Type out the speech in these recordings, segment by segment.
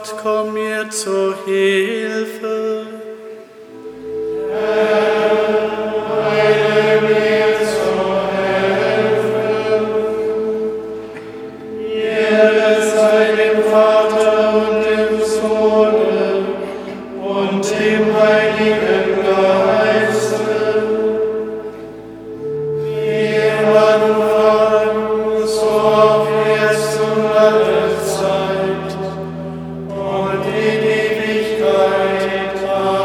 Gott, komm mir zur Hilfe. Eile mir zur Hilfe. Ehre sei dem Vater und dem Sohne und dem Heiligen Geiste, wie im Anfang, so auch jetzt und alle Zeit und in Ewigkeit.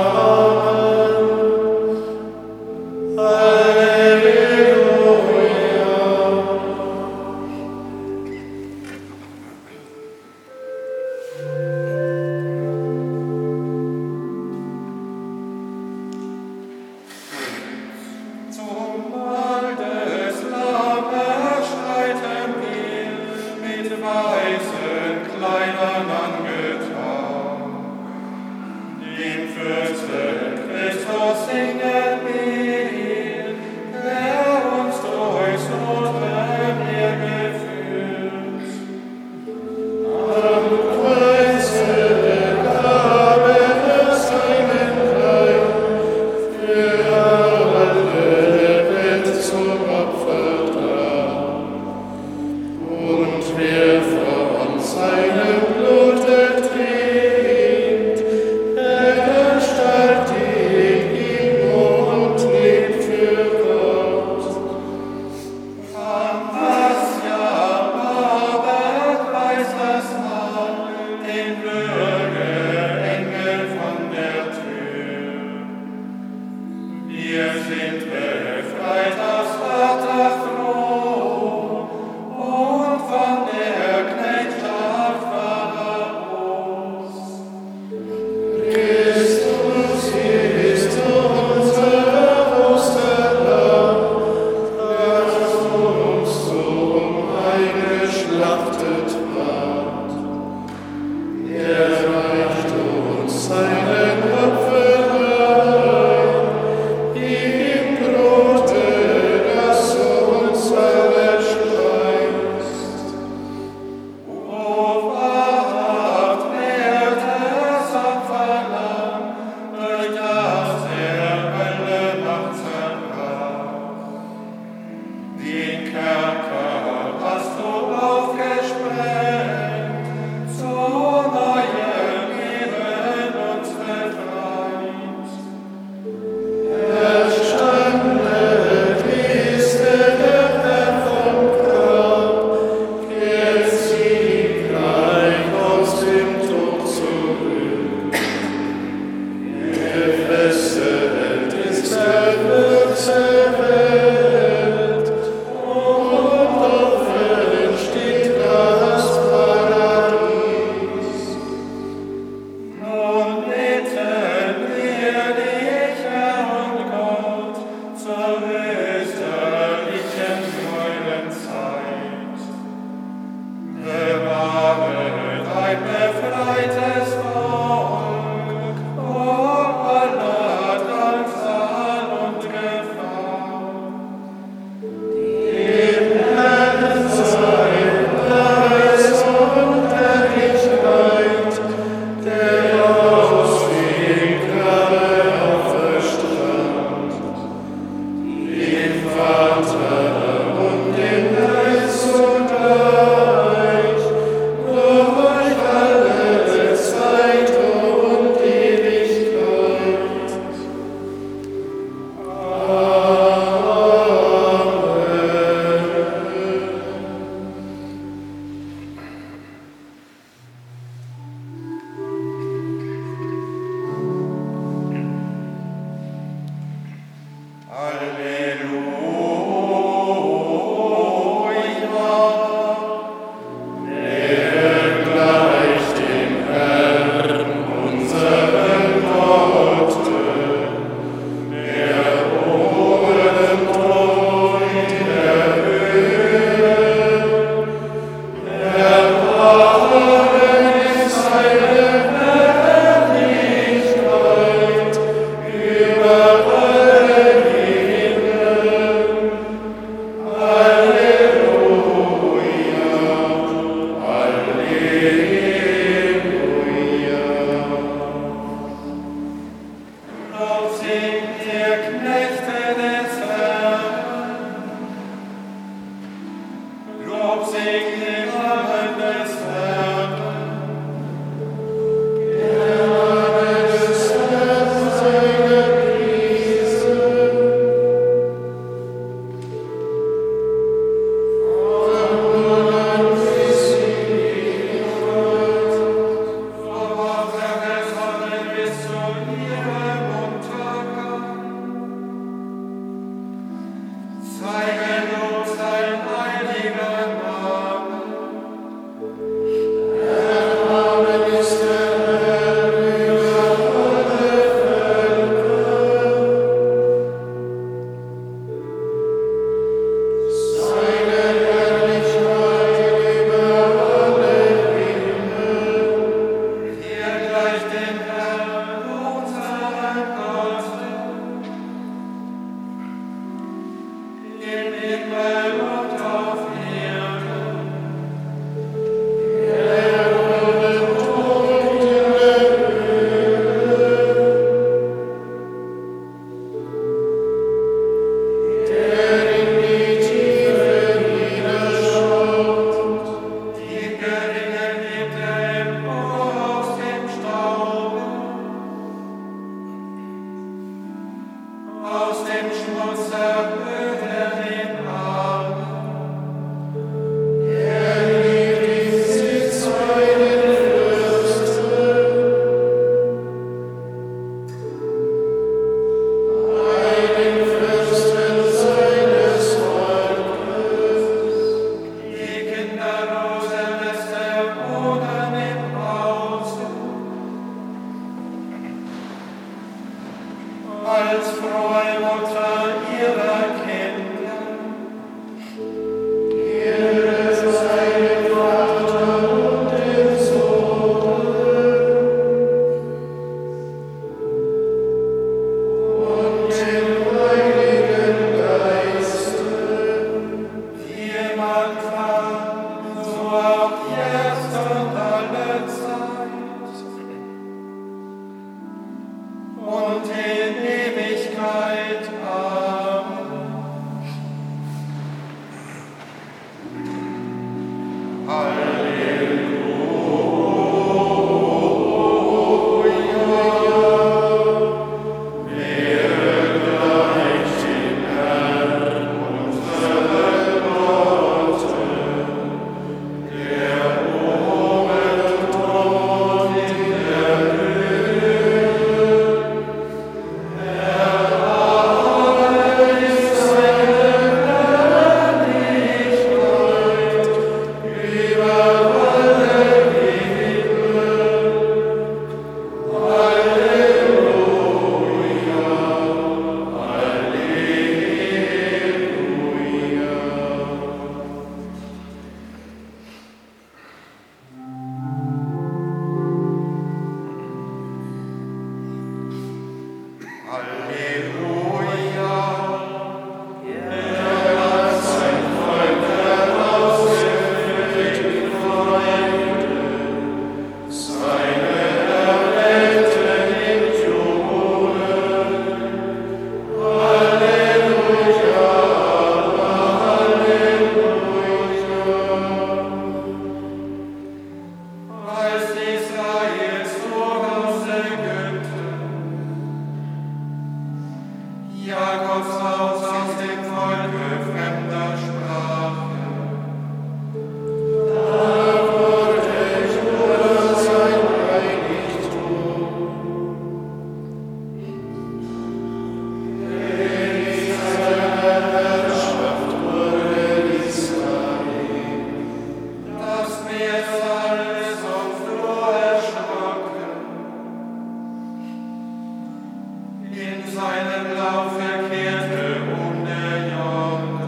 In seinem Lauf verkehrte der Jordan.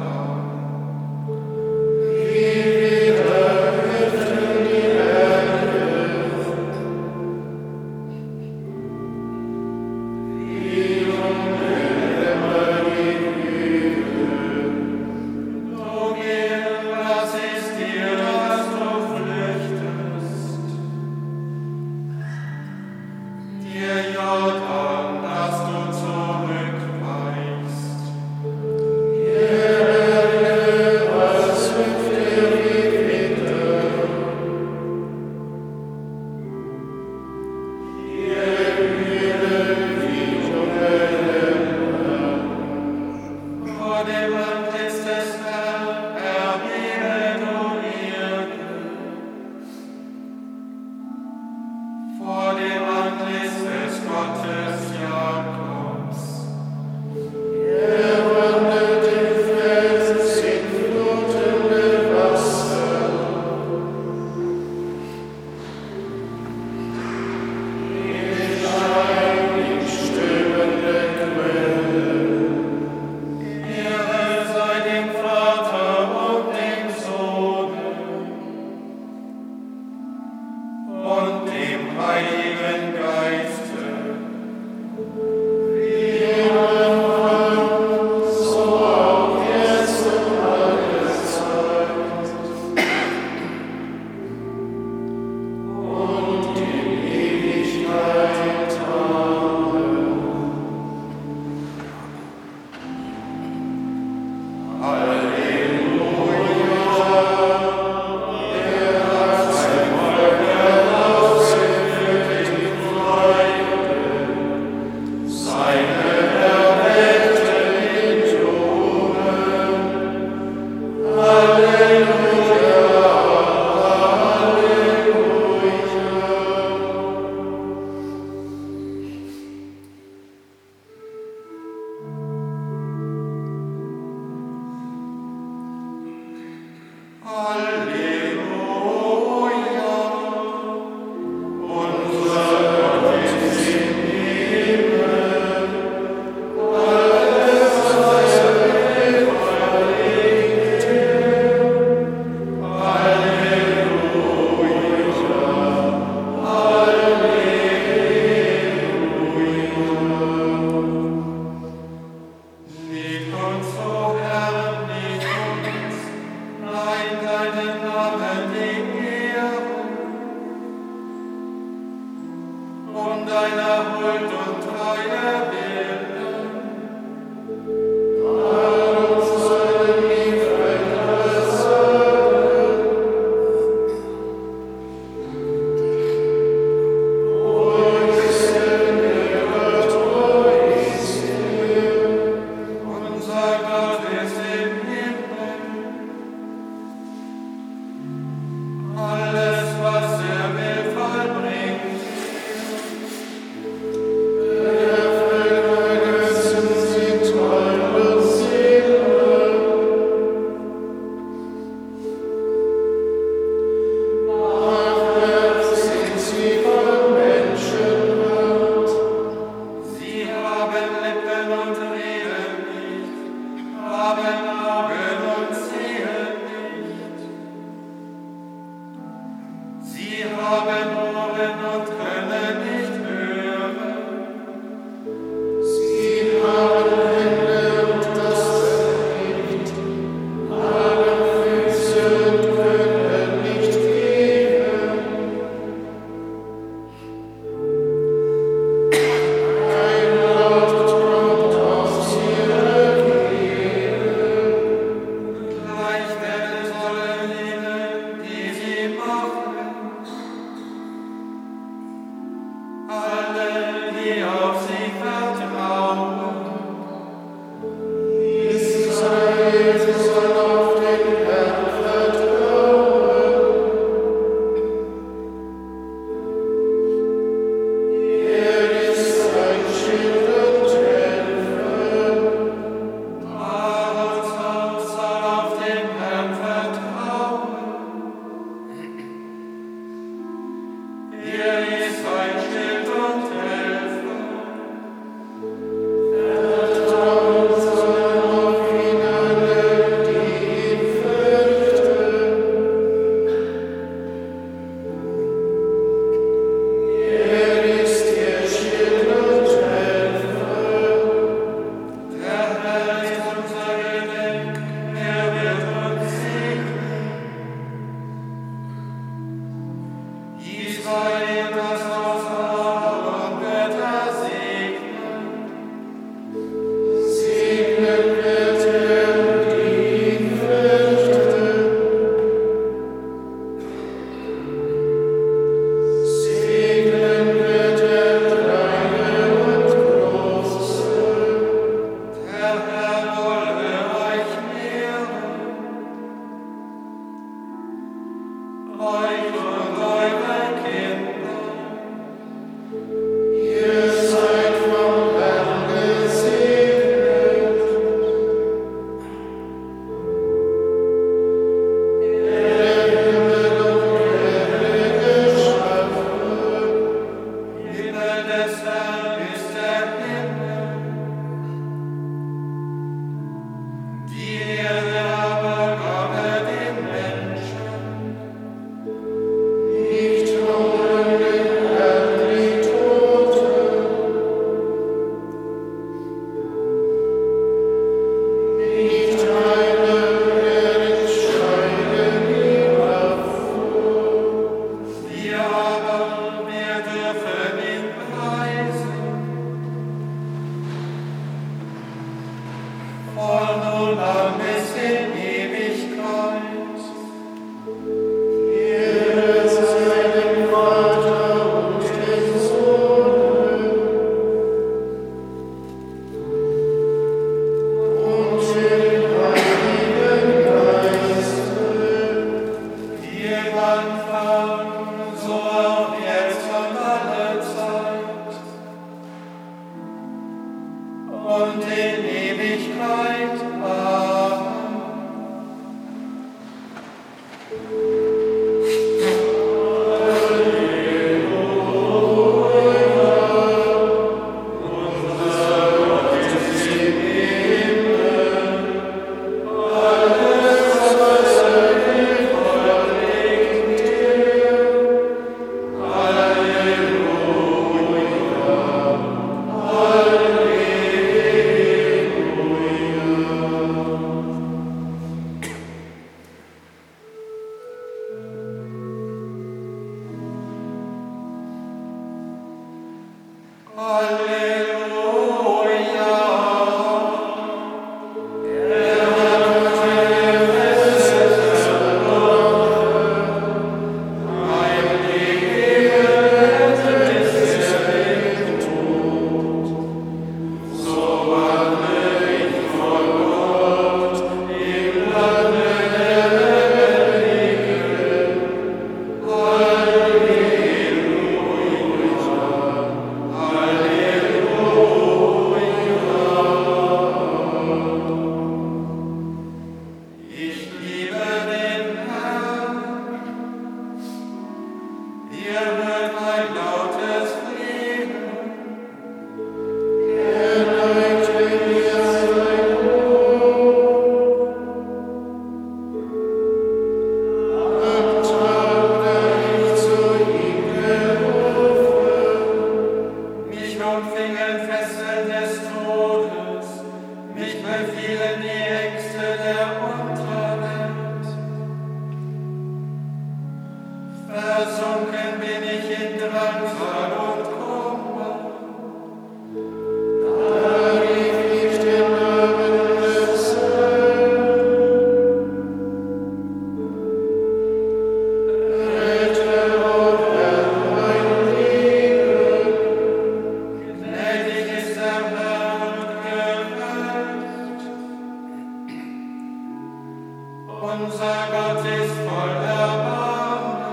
Unser Gott ist voll Erbarmen.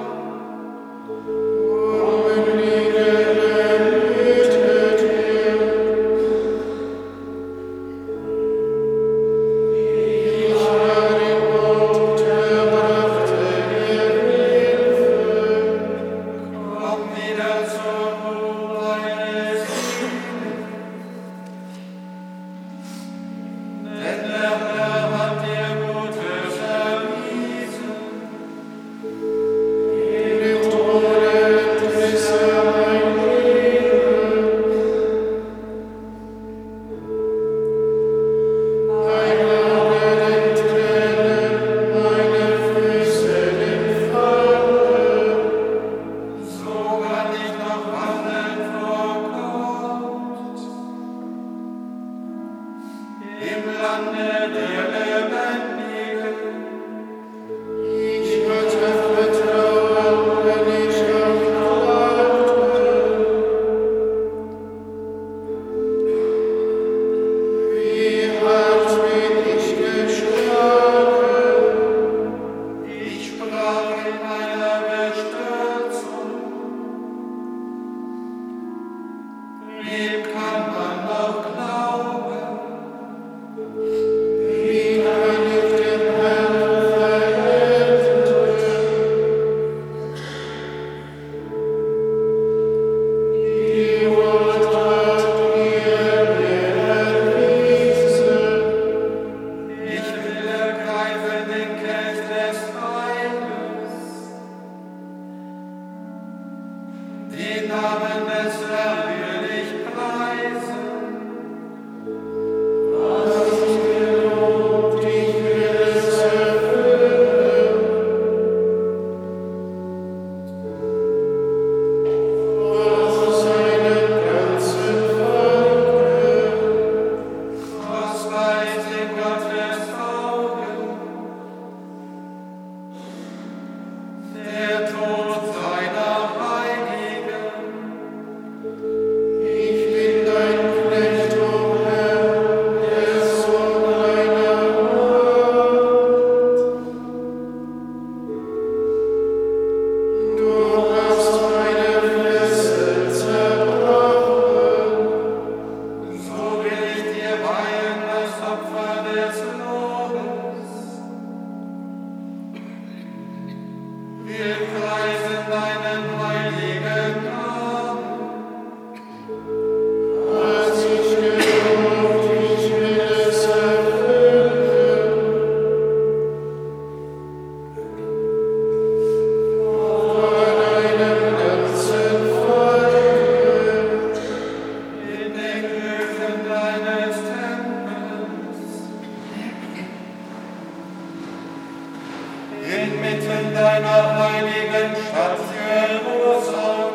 Inmitten deiner heiligen Stadt Jerusalem.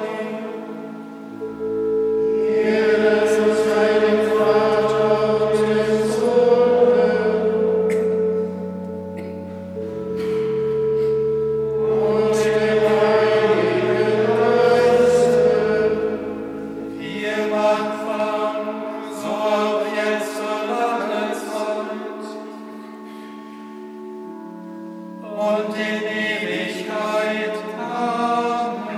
Und in Ewigkeit. Amen.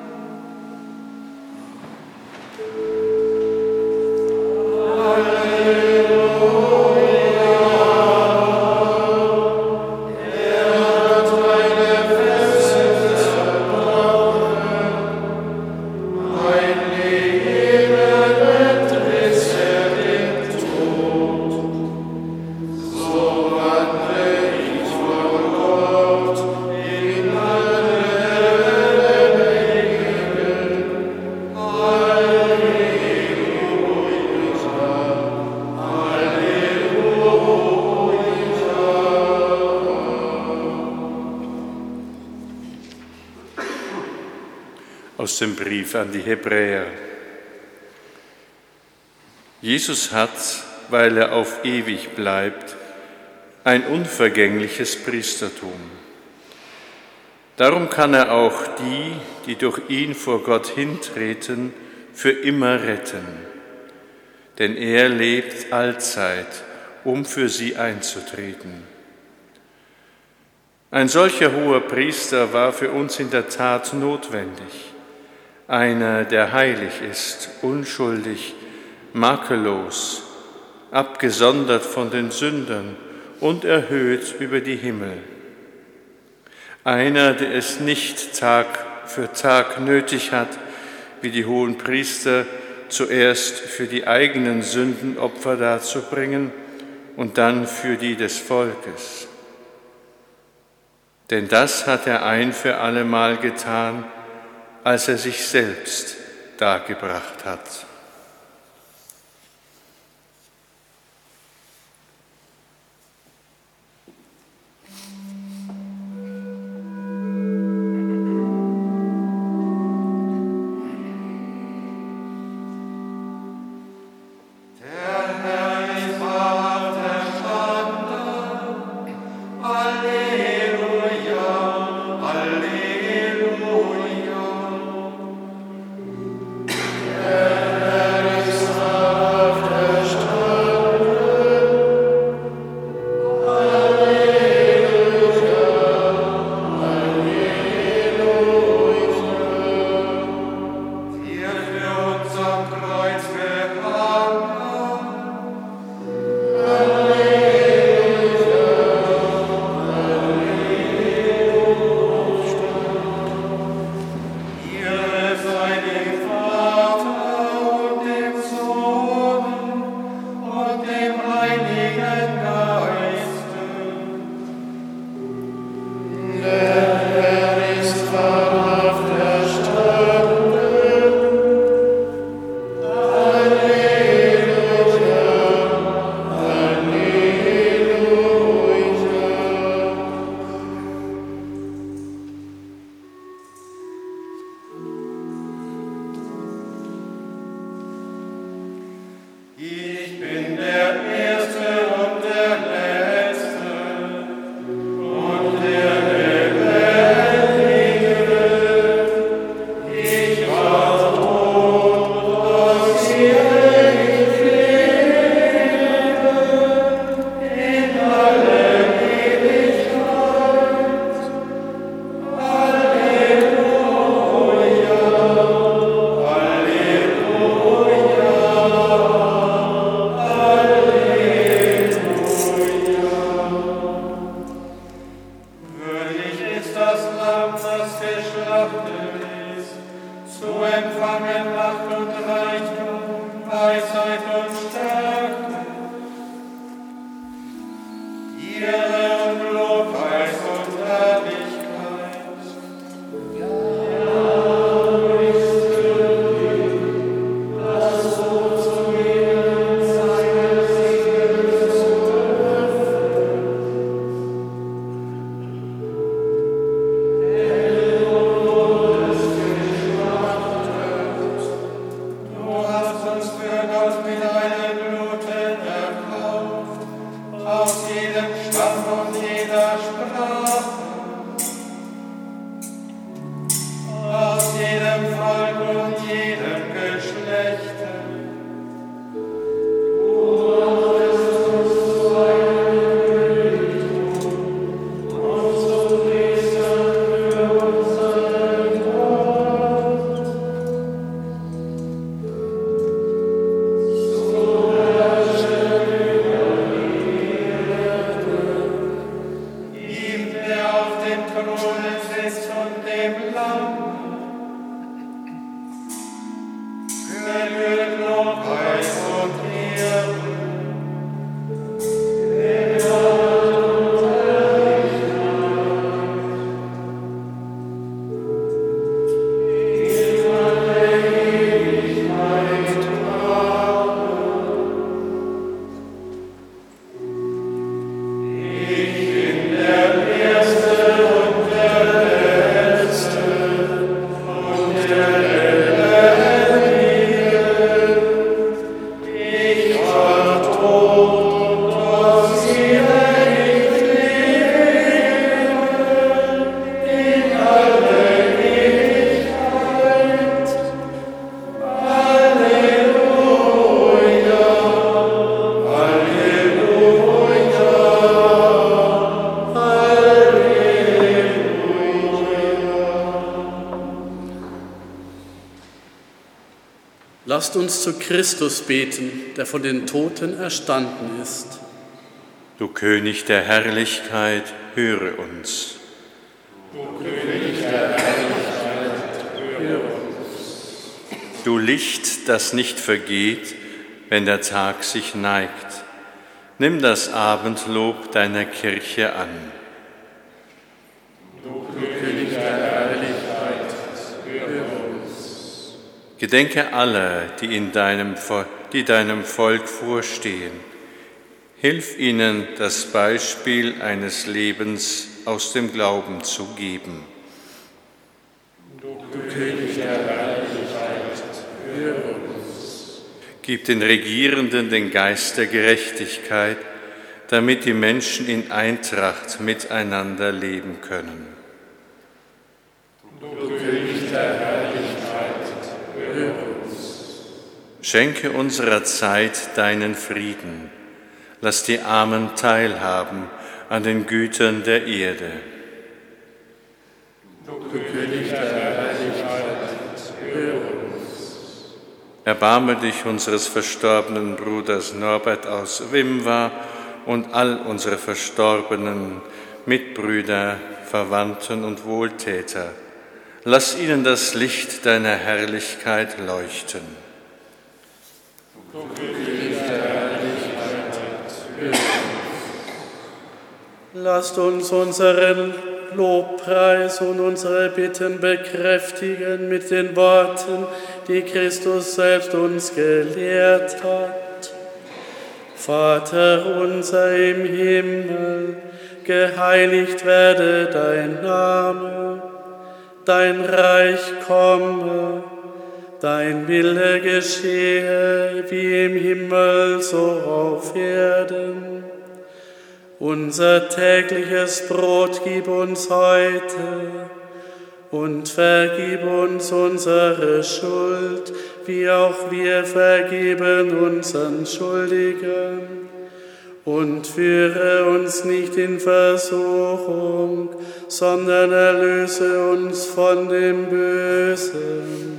Aus dem Brief an die Hebräer. Jesus hat, weil er auf ewig bleibt, ein unvergängliches Priestertum. Darum kann er auch die, die durch ihn vor Gott hintreten, für immer retten. Denn er lebt allzeit, um für sie einzutreten. Ein solcher hoher Priester war für uns in der Tat notwendig, einer, der heilig ist, unschuldig, makellos, abgesondert von den Sündern und erhöht über die Himmel. Einer, der es nicht Tag für Tag nötig hat, wie die hohen Priester, zuerst für die eigenen Sünden Opfer darzubringen und dann für die des Volkes. Denn das hat er ein für allemal getan, als er sich selbst dargebracht hat. Ich bin der Erste und der Lasst uns zu Christus beten, der von den Toten erstanden ist. Du König der Herrlichkeit, höre uns. Du König der Herrlichkeit, höre uns. Du Licht, das nicht vergeht, wenn der Tag sich neigt, nimm das Abendlob deiner Kirche an. Du König der Herrlichkeit, höre uns. Gedenke aller, die deinem Volk vorstehen. Hilf ihnen, das Beispiel eines Lebens aus dem Glauben zu geben. Du König der Herrlichkeit, höre uns. Gib den Regierenden den Geist der Gerechtigkeit, damit die Menschen in Eintracht miteinander leben können. Du König der Herrlichkeit, höre uns. Schenke unserer Zeit deinen Frieden. Lass die Armen teilhaben an den Gütern der Erde. Du König der Herrlichkeit, höre uns. Erbarme dich unseres verstorbenen Bruders Norbert aus Wimwa und all unsere verstorbenen Mitbrüder, Verwandten und Wohltäter. Lass ihnen das Licht deiner Herrlichkeit leuchten. Du König der Herrlichkeit, höre uns. Lasst uns unseren Lobpreis und unsere Bitten bekräftigen mit den Worten, die Christus selbst uns gelehrt hat. Vater unser im Himmel, geheiligt werde dein Name, dein Reich komme, dein Wille geschehe wie im Himmel so auf Erden. Unser tägliches Brot gib uns heute und vergib uns unsere Schuld, wie auch wir vergeben unseren Schuldigen. Und führe uns nicht in Versuchung, sondern erlöse uns von dem Bösen.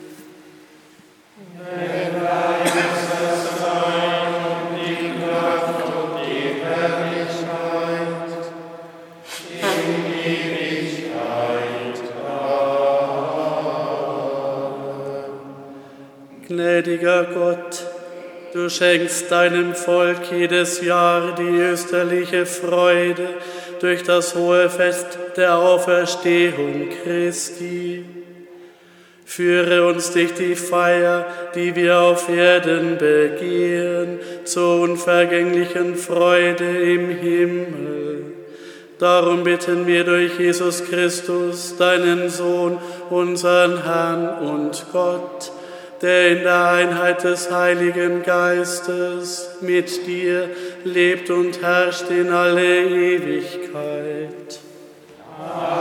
Gnädiger Gott, du schenkst deinem Volk jedes Jahr die österliche Freude durch das hohe Fest der Auferstehung Christi. Führe uns durch die Feier, die wir auf Erden begehen, zur unvergänglichen Freude im Himmel. Darum bitten wir durch Jesus Christus, deinen Sohn, unseren Herrn und Gott, der in der Einheit des Heiligen Geistes mit dir lebt und herrscht in alle Ewigkeit. Amen.